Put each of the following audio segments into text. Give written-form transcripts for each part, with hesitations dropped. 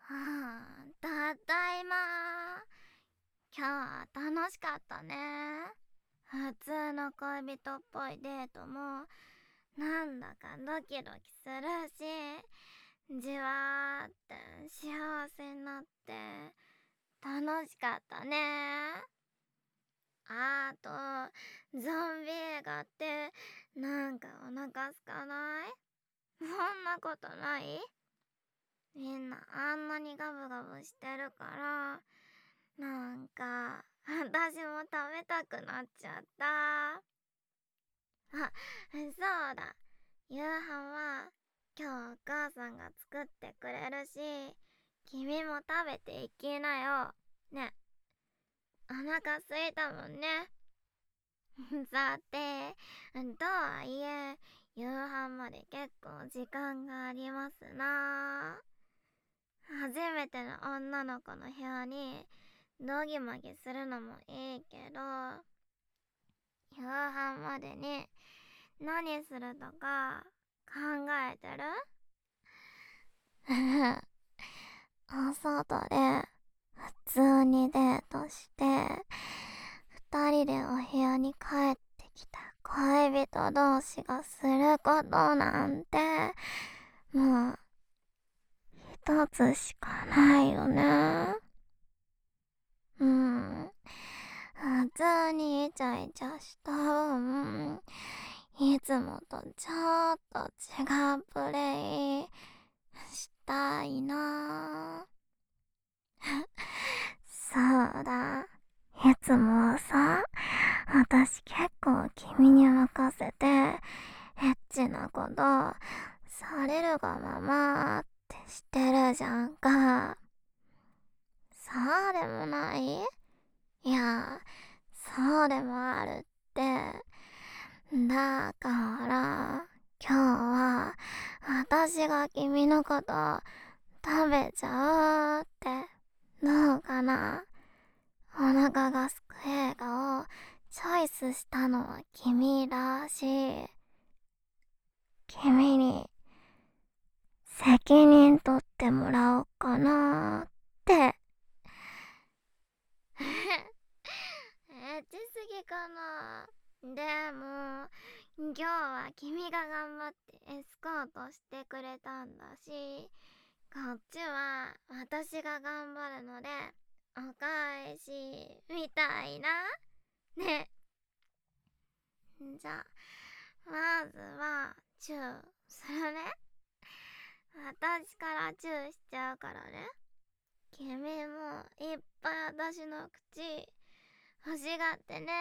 ただいま。今日は楽しかったね。普通の恋人っぽいデートもなんだかドキドキするし、じわーって幸せになって楽しかったね。あと、ゾンビ映画ってなんかお腹すかない？そんなことない？みんなあんなにガブガブしてるからなんか私も食べたくなっちゃった。そうだ、夕飯は今日お母さんが作ってくれるし、君も食べていきなよ。ね、お腹すいたもんね。さて、とはいえ夕飯まで結構時間がありますな。初めての女の子の部屋にドギマギするのもいいけど、夕飯までに何するとか考えてる？お外で普通にデートして二人でお部屋に帰ってきた恋人同士がすることなんてもう一つしかないよね。普通にイチャイチャした分、いつもとちょっと違うプレイしたいな。そうだ、いつもはさ、私結構君に任せてエッチなことされるがままってしてるじゃんか。そうでもない？いや、そうでもあるって。だから今日は私が君のこと食べちゃうってどうかな。お腹がすく映画をチョイスしたのは君だし、君に責任取ってもらおうかなって。エッチすぎかな。でも今日は君が頑張ってエスコートしてくれたんだし、こっちは私が頑張るのでお返しみたいな。ね。じゃあまずはチューするね。私からチューしちゃうからね。君もいっぱい私の口欲しがってね。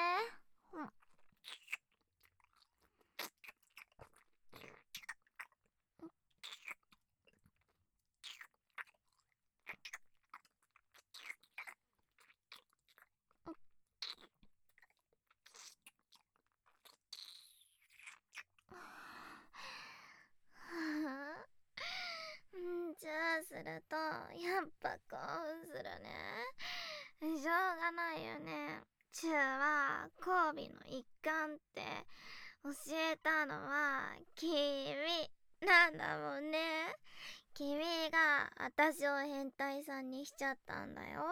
チューするとやっぱ興奮するね。しょうがないよね。チューは交尾の一環って教えたのは君なんだもんね。君が私を変態さんにしちゃったんだよ。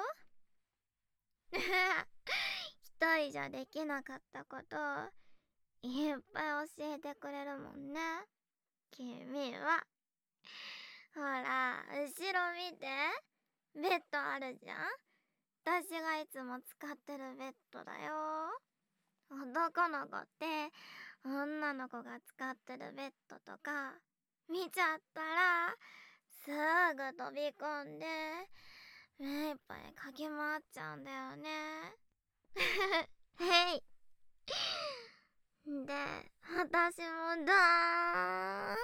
一人じゃできなかったこといっぱい教えてくれるもんね、君は。ほら後ろ見て、ベッドあるじゃん。私がいつも使ってるベッドだよ。男の子って女の子が使ってるベッドとか見ちゃったらすぐ飛び込んで目いっぱい駆け回っちゃうんだよね。へい。で、私もだーん。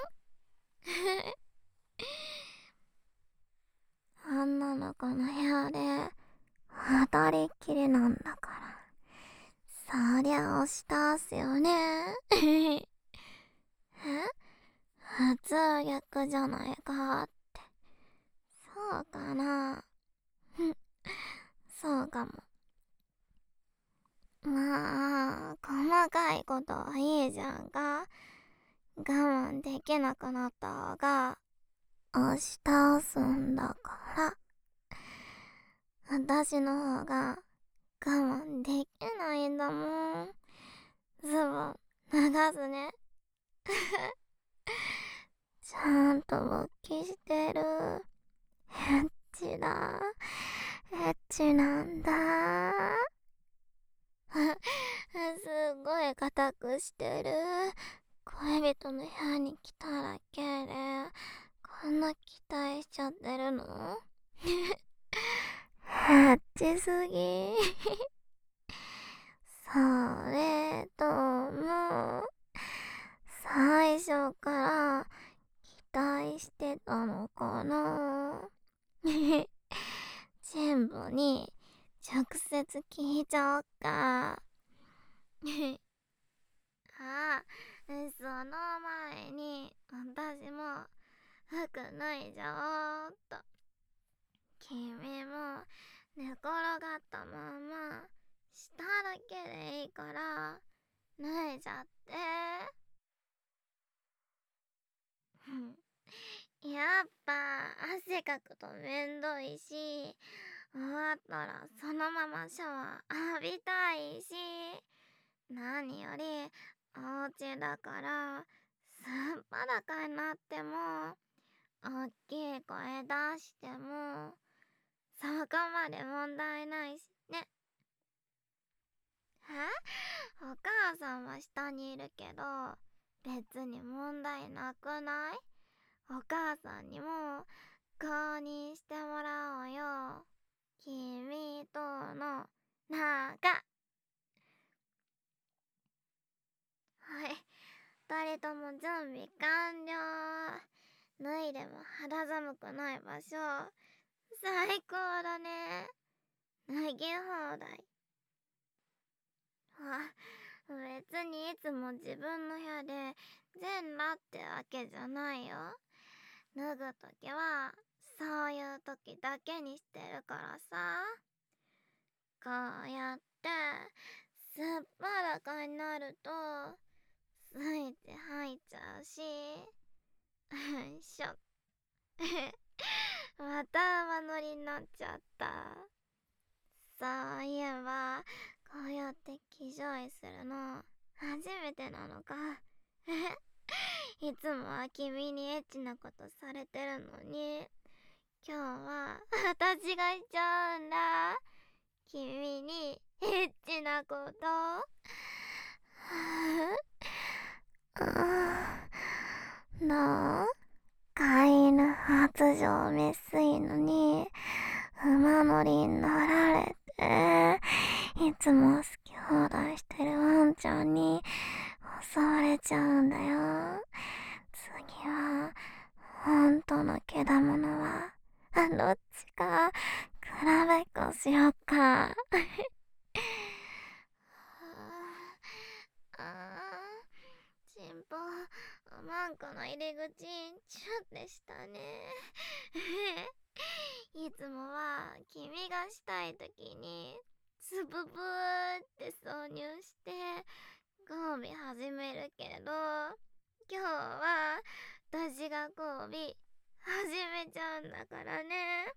女の子の部屋で二人っきりなんだから、そりゃ押し出すよね。え、普通逆じゃないかって。そうかな。そうかも。まあ細かいことはいいじゃんか。我慢できなくなった方が押し倒すんだから、私の方が我慢できないんだもん。ズボン脱がすね。ちゃんと勃起してる。エッチだ。エッチなんだ。すごい硬くしてる。恋人の部屋に来ただけでこんな期待しちゃってるの？エッチすぎ。それとも最初から期待してたのかな。全部に直接聞いちゃおっか。ああ、その前に私も服脱いじゃおうっと。君も寝転がったまま下だけでいいから脱いじゃって。やっぱ汗かくとめんどいし、終わったらそのままシャワー浴びたいし、何よりお家だからすっぱだかになってもおっきい声出してもそこまで問題ないしね。お母さんは下にいるけど別に問題なくない？お母さんにも公認してもらおうよ。君との仲。はい、二人とも準備完了。脱いでも肌寒くない場所、最高だね。脱ぎ放題。別にいつも自分の部屋で全裸ってわけじゃないよ。脱ぐときはそういうときだけにしてるからさ。こうやってすっぱだかになるとスイッチ入っちゃうし。しょまた馬乗りになっちゃった。そういえばこうやって騎乗位するの初めてなのか。いつもは君にエッチなことされてるのに今日は私がしちゃうんだ。君にエッチなこと。どう？飼い犬発情メスいのに馬乗りになられて、いつも好き放題してるワンちゃんに襲われちゃうんだよ。次は本当の毛玉はどっちか比べっこしよっか。チンポマンコの入り口チュってしたね。いつもは君がしたいときにつぶぶーって挿入して交尾始めるけど、今日は私が交尾始めちゃうんだからね。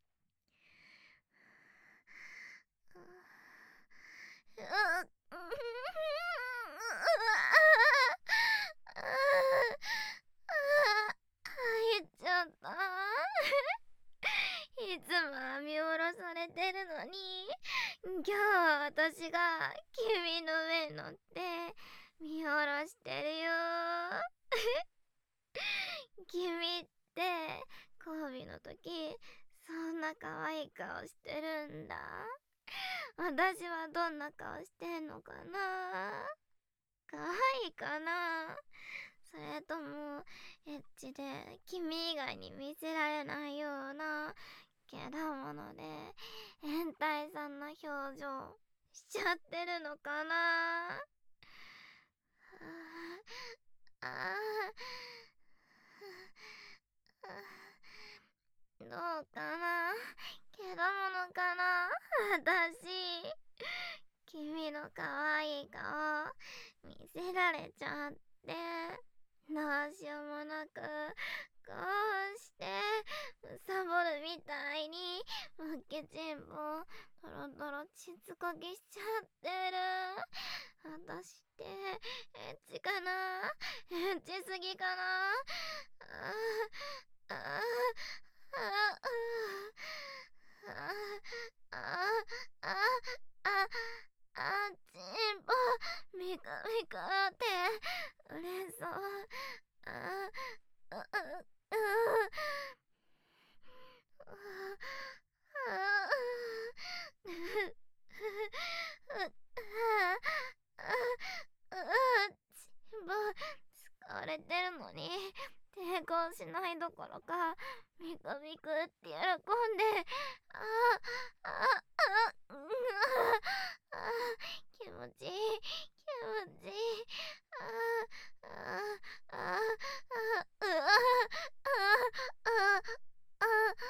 入っちゃった。いつもは見下ろされてるのに今日は私が君の上に乗って見下ろしてるよ。君って交尾の時そんな可愛い顔してるんだ。私はどんな顔してんのかな？可愛いかな？それともエッチで君以外に見せられないようなけだもので変態さんな表情しちゃってるのかな？あどうかな？けだものかな私。君の可愛い顔見せられちゃってどうしようもなくこうしてしつこきしちゃってる。私ってエッチかな、エッチすぎかな。ああああああああちんぽみかみかってうれそう。ああああ疲れてるのに抵抗しないどころかミクミクって喜んで、ああああ気持ちいい気持ちいい、あああああああ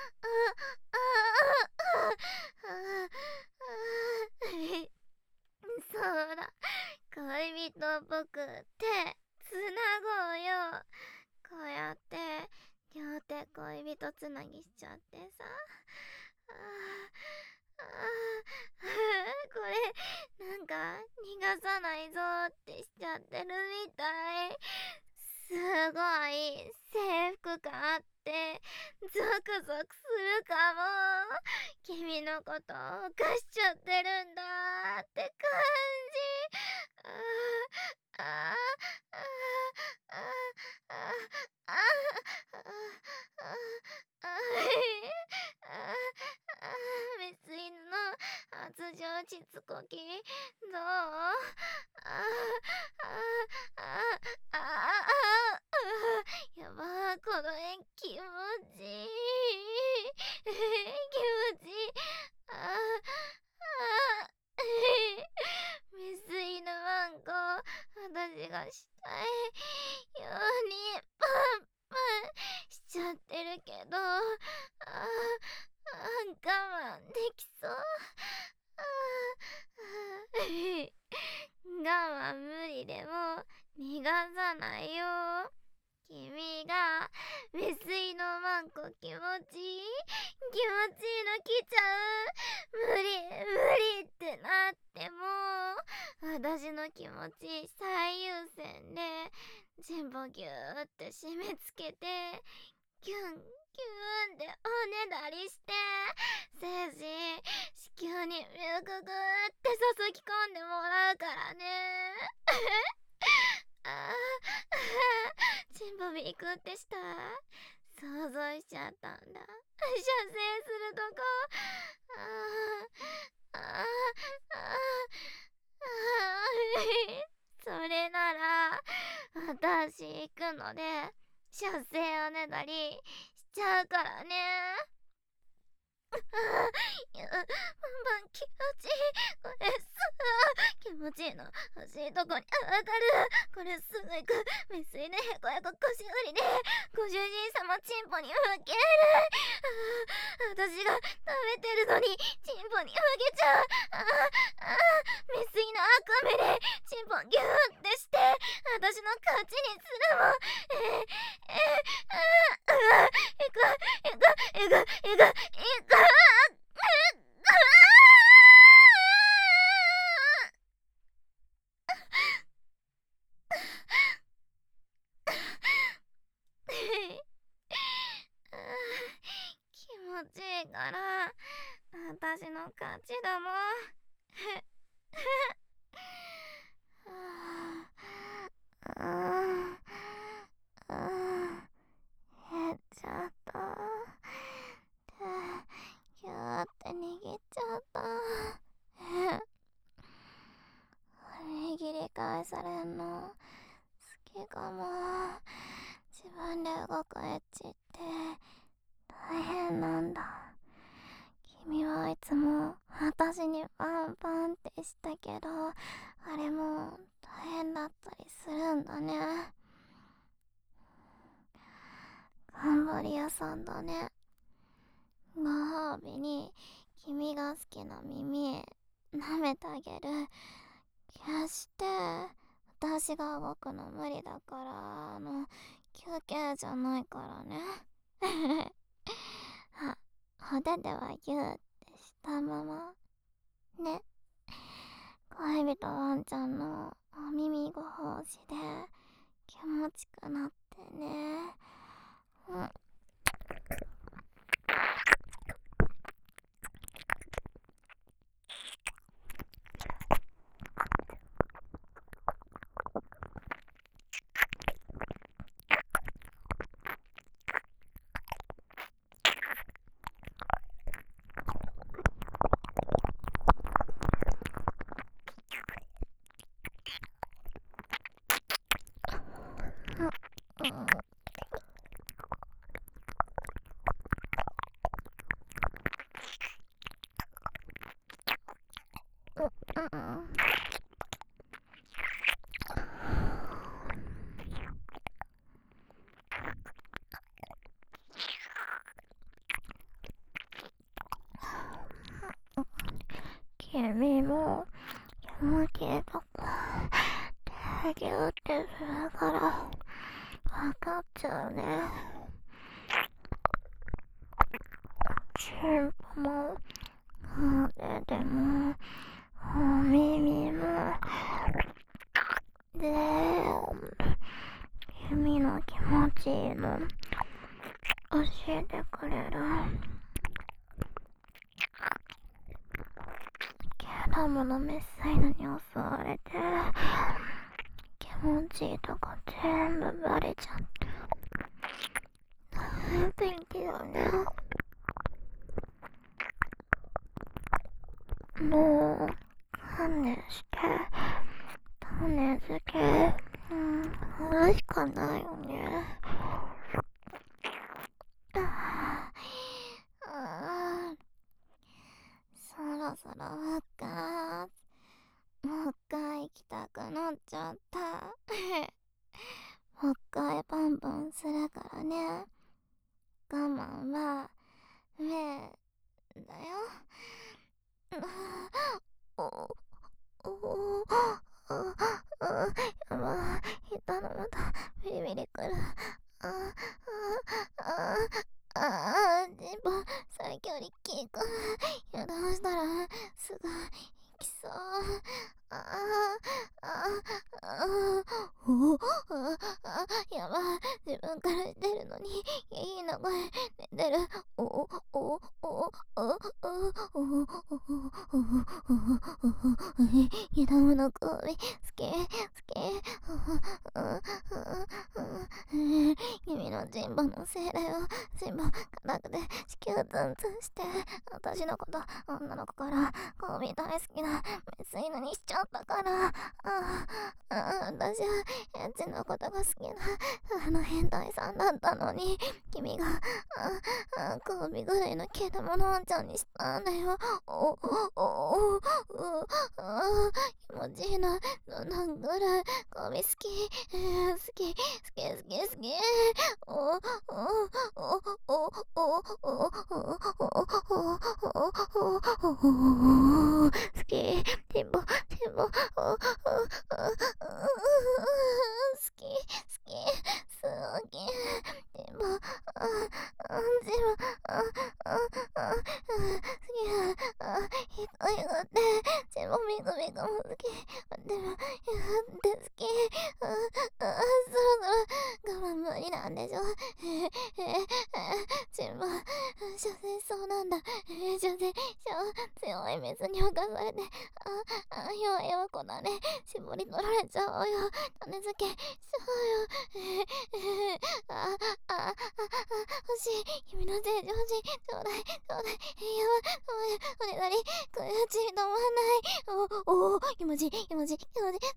そうだ、恋人っぽくってつなごうよ。こうやって両手恋人つなぎしちゃってさ。これなんか逃がさないぞってしちゃってるみたい。すごい制服感あってゾクゾクするかも。君のことを犯しちゃってるんだって感じ。あああああああメス犬の発情しつこきどう？やばー、この絵気持ちいい気持ちいい。メス犬ワンコ私がしたいようにパンパンしちゃってるけど、我慢できそう。我慢無理でも逃がさないよ。君がメス犬ワンコ気持ちいい気持ちいいの来ちゃう。無理ってなっても私の気持ち最優先で全部ギューって締め付けてギュンギューンっておねだりして精子子宮にミルクグーって注ぎ込んでもらうからね。チンポミークってした想像しちゃったんだ。射精するとこ。それなら私行くので射精おねだりしちゃうからね。バンバン気持ちいい。これす気持ちいいの欲しいとこに当たる。これすぐ行く。メス犬へこへこ腰振りでご主人様チンポに向ける。私が食べてるのにチンポに向けちゃう。メス犬赤目でチンポギューってして私の勝ちにするもん。えぐ気持ちいいから私の勝ちだもん。減っちゃった。ギューって握っちゃった。握り返されんの好きかも。自分で動くエッチって大変なんだ。君はいつも私にパンパンってしたけどあれも大変だったりするんだね。頑張り屋さんだね。ご褒美に君が好きな耳舐めてあげる。決して私が動くの無理だから休憩じゃないからね。お手ではギューってしたままね、恋人ワンちゃんのお耳ご奉仕で気持ちくなってね。うん。君も気持ちいいとこギューってするからわかっちゃうね。尻尾も腕でもお耳もで君の気持ちいいの教えてくれる。けどものめっさいのに襲われて気持ちいいとこ全部バレちゃって元気だね。もう観念して種付けするしかないよね。そろそろもう一回行きたくなっちゃったもう一回バンバンするからね。我慢は上だよ。おおやばい、痛のまたビリビリくる。ジンボ最強力キーくん。油断したらすぐ行きそう。やばい、自分からしてるのにいいの声出てる。湯玉の首好き君のジンボの精霊をジンボ硬くて子宮ツンツンして私のこと女の子から首大好きなメス犬にしちゃったから。私はエッチなことが好きな変態さんだったのに君が首ぐらいの毛玉のワンちゃんにしたんだよ。気持ちいいな。どのぐらい首好きテンポ好きすげえでもでも好きがってでもミクミクも好きでも好きそろそろ我慢無理なんでしょ。全部所詮そうなんだ。所詮強い水に侵されて弱い子だね。絞り取られちゃうよ。種付けしちゃうよ。欲しい。君の手欲しい。ちょうだい。やばい。おねだり。口止まんない。気持ちいい。好き。無理。行く。これ。よ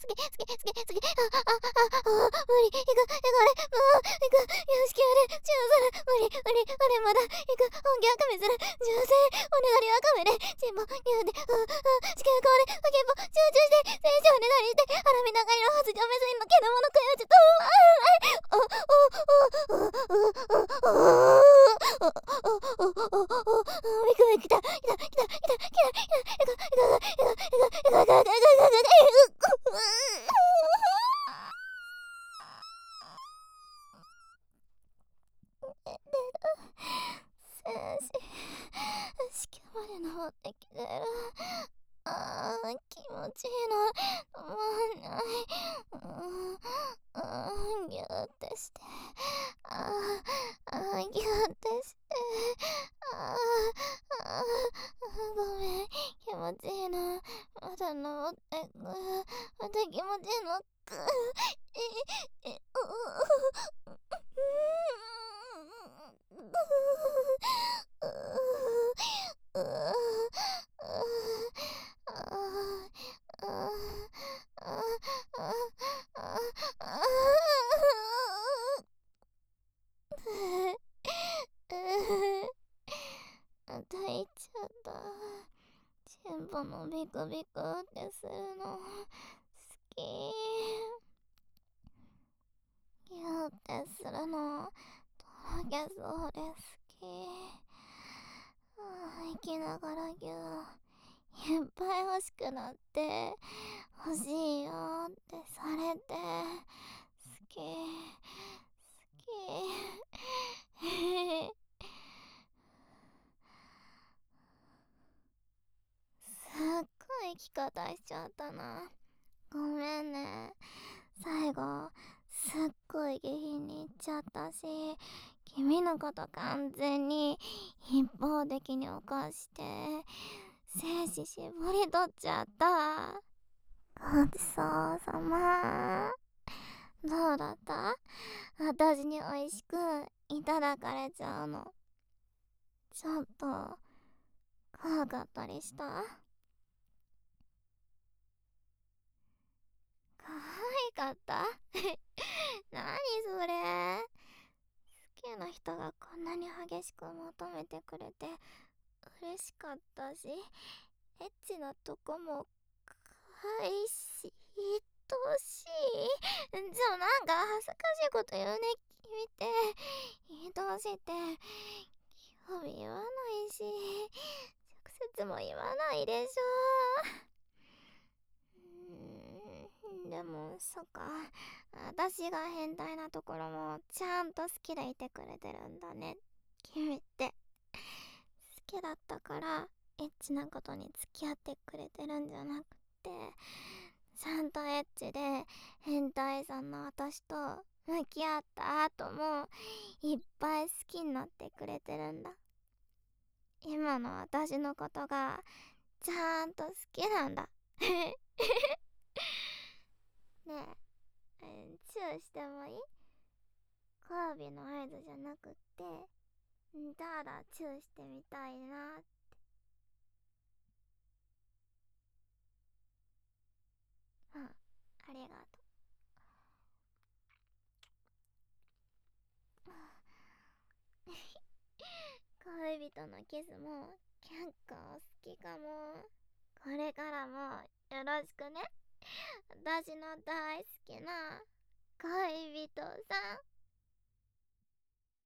し、決める。無理。俺まだ行く。本気はカメする。女性。おねだりはカメで。チンポ、ギューで。地球これ。ポケポ、集中して。成長おねだりして。腹見長いの発情メスインの毛玉の声をちょっと。ビクビク来た。先生、子宮まで登ってきてる。 して、ギュってして、ごめん、気持ちいいな。まだ登ってく。また気持ちいいのく。また行っちゃった。チンポのビクビクってするの好き。ギューってするのとろけそうで好き。息ながらギューいっぱい欲しくなって欲しいよってされて好き好きすっごい生き方しちゃったな。ごめんね。最後すっごい下品に言っちゃったし、君のこと完全に一方的に犯して精子絞り取っちゃった。ごちそうさま。どうだった？私に美味しくいただかれちゃうのちょっと怖かったりした？可愛かった何それ。好きな人がこんなに激しく求めてくれて嬉しかったし、エッチなとこも可愛いし愛しい。じゃあなんか恥ずかしいこと言うね君って。愛しいって興味言わないし直接も言わないでしょ。でもそっか、私が変態なところもちゃんと好きでいてくれてるんだね君って。好きだったからエッチなことに付き合ってくれてるんじゃなくて、ちゃんとエッチで変態さんの私と向き合った後もいっぱい好きになってくれてるんだ。今の私のことがちゃんと好きなんだねえ、チューしてもいい？交尾の合図じゃなくって、ただチューしてみたいなって。ありがとう恋人のキスも結構好きかも。これからもよろしくね。私の大好きな恋人さん。